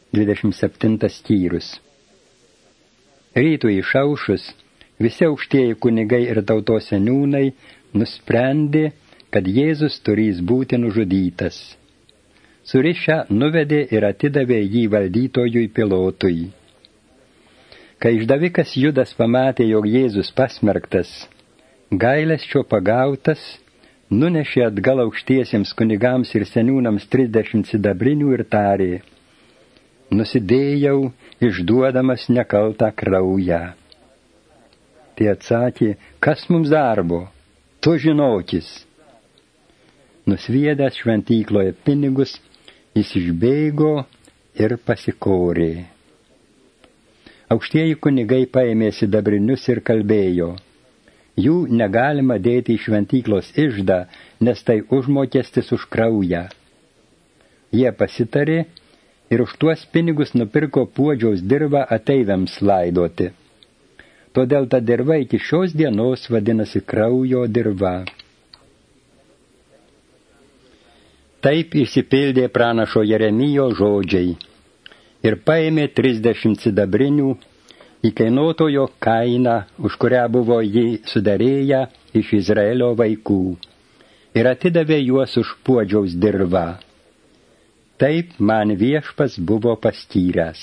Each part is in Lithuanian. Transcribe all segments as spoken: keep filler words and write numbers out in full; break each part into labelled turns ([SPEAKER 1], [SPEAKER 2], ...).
[SPEAKER 1] dvidešimt septintas skyrius. Rytui išaušus, visi aukštieji kunigai ir tautos seniūnai nusprendė, kad Jėzus turės būti nužudytas. Surišę nuvedė ir atidavė jį valdytojui Pilotui. Kai išdavikas Judas pamatė, jog Jėzus pasmerktas, gailesčio pagautas, nunešė atgal aukštiesiems kunigams ir seniūnams trisdešimt sidabrinių ir tarė: nusidėjau, išduodamas nekaltą kraują. Tie atsakė: kas mums darbo, tu žinokis. Nusviedęs šventykloje pinigus, jis išbėgo ir pasikorė. Aukštieji kunigai paėmė sidabrinius ir kalbėjo: jų negalima dėti į šventyklos iždą, nes tai užmokestis už kraują. Jie pasitarė ir už tuos pinigus nupirko Puodžiaus dirvą ateiviams laidoti. Todėl ta dirva iki šios dienos vadinasi kraujo dirva. Taip išsipildė pranašo Jeremijo žodžiai. Ir paėmė trisdešimt sidabrinių, įkainuotojo kainą, už kurią buvo jį sudarėję iš Izraelio vaikų, ir atidavė juos už Puodžiaus dirvą. Taip man viešpas buvo paskyręs.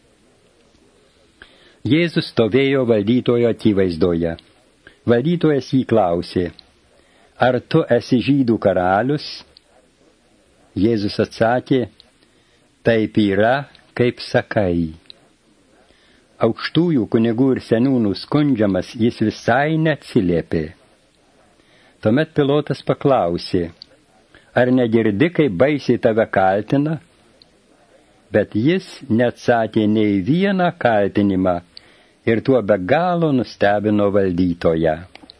[SPEAKER 1] Jėzus stovėjo valdytojo akivaizdoje. Valdytojas jį klausė: ar tu esi žydų karalius? Jėzus atsakė: taip yra, kaip sakai. Aukštųjų kunigų ir seniūnų skundžiamas jis visai neatsiliepė. Tuomet Pilotas paklausė: ar negirdi, kaip baisiai tave kaltina? Bet jis neatsakė nei vieną kaltinimą ir tuo be galo nustebino valdytoją.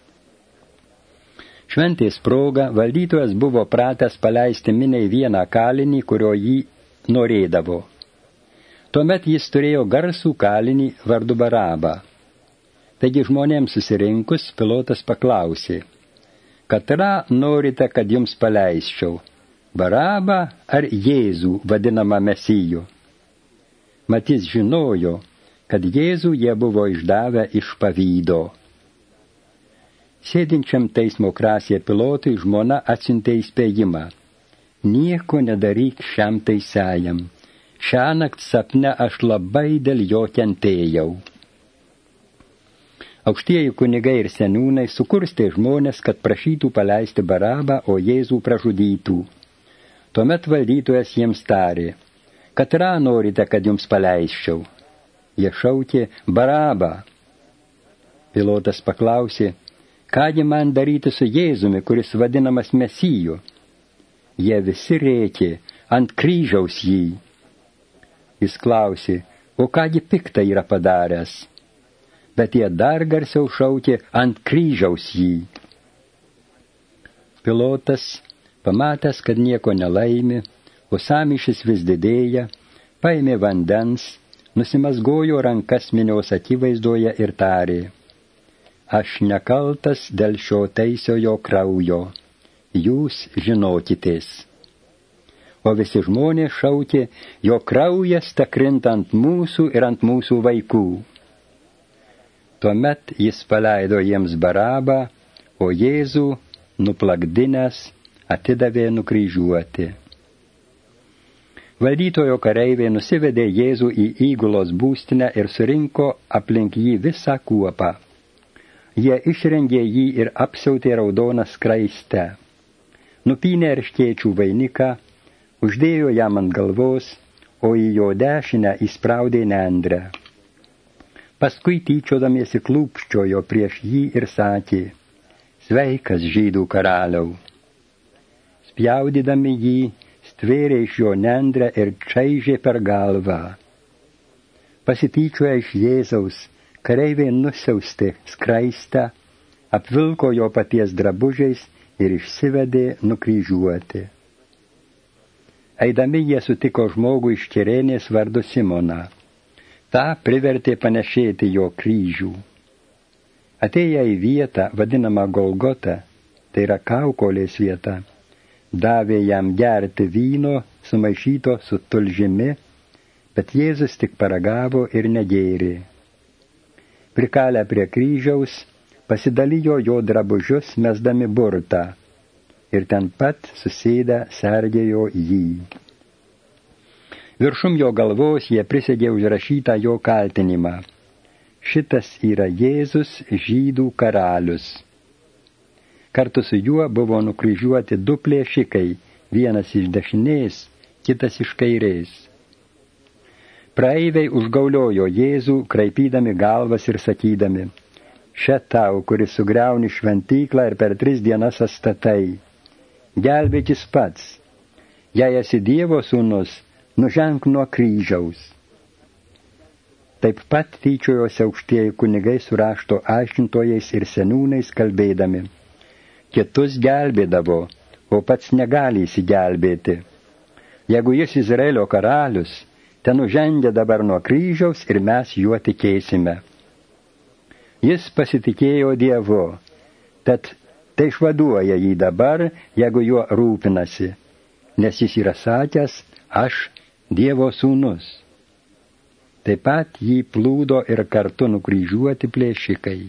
[SPEAKER 1] Šventės proga valdytojas buvo pratęs paleisti miniai vieną kalinį, kurio jį norėdavo. Tuomet jis turėjo garsų kalinį vardu Barabą. Taigi žmonėms susirinkus, Pilotas paklausė: katrą norite, kad jums paleisčiau, Barabą ar Jėzų, vadinamą Mesiju? Mat jis žinojo, kad Jėzų jie buvo išdavę iš pavydo. Sėdinčiam teismo krasėje Pilotui žmona atsiuntė įspėjimą: nieko nedaryk šiam teisiajam. Šiąnakt sapne aš labai dėl jo kentėjau. Aukštieji kunigai ir seniūnai sukurstė žmonės, kad prašytų paleisti Barabą, o Jėzų pražudytų. Tuomet valdytojas jiems tarė: katrą norite, kad jums paleisčiau? Jie šaukė: Barabą. Pilotas paklausė: kągi man daryti su Jėzumi, kuris vadinamas Mesiju? Jie visi rėkė: ant kryžiaus jį. Jis klausė: o kągi pikta yra padaręs? Bet jie dar garsiau šaukė: ant kryžiaus jį. Pilotas, pamatęs, kad nieko nelaimi, o sąmyšis vis didėja, paėmė vandens, nusimazgojo rankas minios akivaizdoje ir tarė: aš nekaltas dėl šio teisiojo kraujo, jūs žinokitės. O visi žmonės šaukė: jo kraujas tekrinta ant mūsų ir ant mūsų vaikų. Tuomet jis paleido jiems Barabą, o Jėzų, nuplakdinęs, atidavė nukryžiuoti. Valdytojo kareiviai nusivedė Jėzų į įgulos būstinę ir surinko aplink jį visą kuopą. Jie išrengė jį ir apsiautė raudoną skraistę. Nupynė erškėčių vainiką, uždėjo jam ant galvos, o į jo dešinę įspraudė nendrę. Paskui tyčiodamiesi klūpščiojo prieš jį ir sakė: sveikas, žydų karaliau. Spjaudydami jį, stvėrė iš jo nendrę ir čaižė per galvą. Pasityčioję iš Jėzaus, kareiviai nusiaustė skraistę, apvilko jo paties drabužiais ir išsivedė nukryžiuoti. Eidami jie sutiko žmogų iš Kirėnės vardu Simoną. Ta privertė panešėti jo kryžių. Atėję į vietą, vadinamą Golgotą, tai yra kaukolės vieta, davė jam gerti vyno sumaišyto su tulžimi, bet Jėzus tik paragavo ir negėrė. Prikalę prie kryžiaus, pasidalijo jo drabužius, mesdami burtą, ir ten pat susėdę sergėjo jį. Viršum jo galvos jie prisegė užrašytą jo kaltinimą. Šitas yra Jėzus, žydų karalius. Kartu su juo buvo nukryžiuoti du plėšikai, vienas iš dešinės, kitas iš kairės. Praeiviai užgauliojo Jėzų, kraipydami galvas ir sakydami: Še tau, kuris sugriauni šventyklą ir per tris dienas atstatai. Gelbėkis pats. Jei esi Dievo sūnus, nuženk nuo kryžiaus. Taip pat tyčiojosi aukštieji kunigai su rašto aiškintojais ir seniūnais kalbėdami: Kitus gelbėdavo, o pats negali įsigelbėti. Jeigu jis Izraelio karalius, ten nužengia dabar nuo kryžiaus ir mes juo tikėsime. Jis pasitikėjo Dievu, tad tai išvaduoja jį dabar, jeigu juo rūpinasi, nes jis yra sakęs: Aš Dievo sūnus. Taip pat jį plūdo ir kartu nukryžiuoti plėšikai.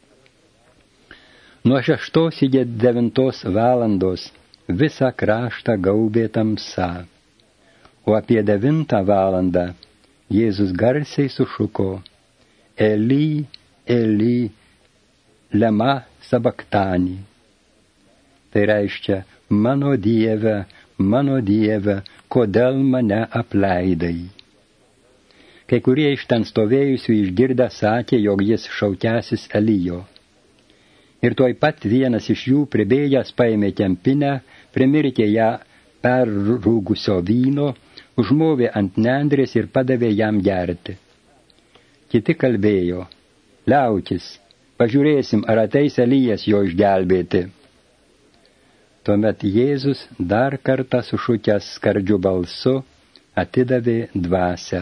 [SPEAKER 1] Nuo šeštos iki devintos valandos visą kraštą gaubė tamsa, o apie devintą valandą Jėzus garsiai sušuko: Eli, Eli, lema sabaktani. Tai reiškia: Mano Dieve, mano Dieve, kodėl mane apleidai? Kai kurie iš ten stovėjusių išgirdę sakė, jog jis šaukiasis Elijo. Ir tuoj pat vienas iš jų pribėgęs paėmė kempinę, primirkė ją perrūgusio vyno, užmovė ant nendrės ir padavė jam gerti. Kiti kalbėjo: Liaukis, pažiūrėsim, ar ateis Elijas jo išgelbėti. Tuomet Jėzus dar kartą sušukęs skardžiu balsu atidavė dvasią.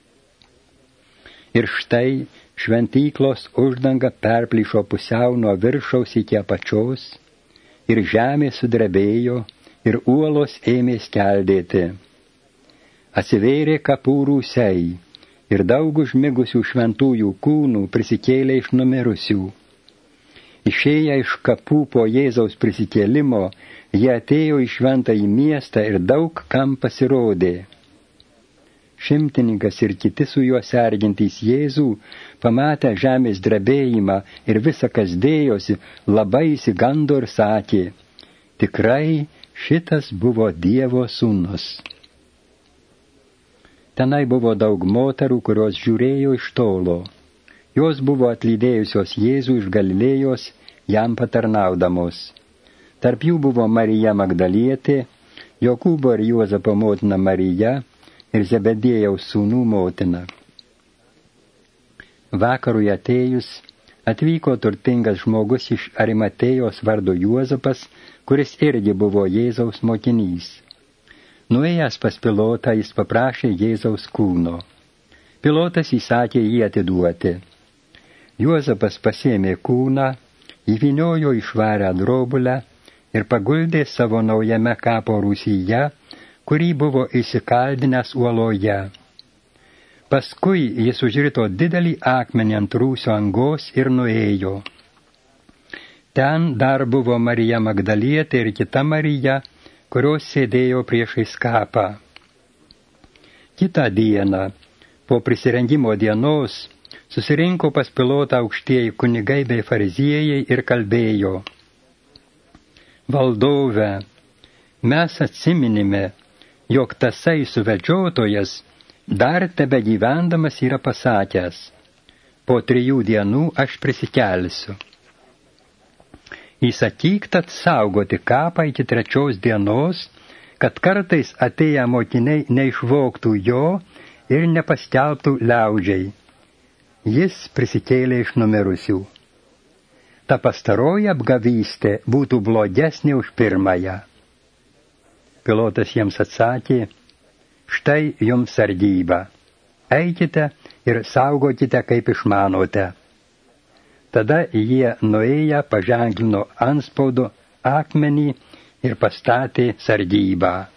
[SPEAKER 1] Ir štai šventyklos uždanga perplyšo pusiau nuo viršaus iki apačios, ir žemė sudrebėjo, ir uolos ėmė skeldėti. Atsivėrė kapų rūsiai, ir daug užmigusių šventųjų kūnų prisikėlė iš numirusių. Išėję iš kapų po Jėzaus prisikėlimo, jie atėjo į šventąjį miestą ir daug kam pasirodė. Šimtininkas ir kiti su juo sergintys Jėzų, pamatę žemės drebėjimą ir visa, kas dėjosi, labai įsigando ir sakė: Tikrai šitas buvo Dievo sūnus. Tenai buvo daug moterų, kurios žiūrėjo iš tolo. Jos buvo atlydėjusios Jėzų iš Galilėjos, jam patarnaudamos. Tarp jų buvo Marija Magdalietė, Jokūbo ir Juozapo motina Marija ir Zebediejaus sūnų motina. Vakarui atėjus, atvyko turtingas žmogus iš Arimatėjos vardu Juozapas, kuris irgi buvo Jėzaus mokinys. Nuėjęs pas Pilotą, jis paprašė Jėzaus kūno. Pilotas įsakė jį atiduoti. Juozapas pasėmė kūną, įvyniojo į švarią drobulę ir paguldė savo naujame kapo rūsyje, kurį buvo įsikaldinęs uoloje. Paskui jis užrito didelį akmenį ant rūsio angos ir nuėjo. Ten dar buvo Marija Magdalietė ir kita Marija, kurios sėdėjo priešais kapą. Kitą dieną, po prisirengimo dienos, susirinko pas Pilotą aukštieji kunigai bei fariziejai ir kalbėjo: Valdove, mes atsiminime, jog tasai suvedžiotojas dar tebe gyvendamas yra pasakęs: Po trijų dienų aš prisikelsiu. Įsakyk tad saugoti kapą iki trečios dienos, kad kartais atėję mokiniai neišvogtų jo ir nepaskelbtų liaudžiai: Jis prisikėlė iš numirusių. Ta pastaroji apgavystė būtų blogesnė už pirmąją. Pilotas jiems atsakė: Štai jums sargyba. Eikite ir saugokite, kaip išmanote. Tada jie nuėję paženklino antspaudo akmenį ir pastatė sargybą.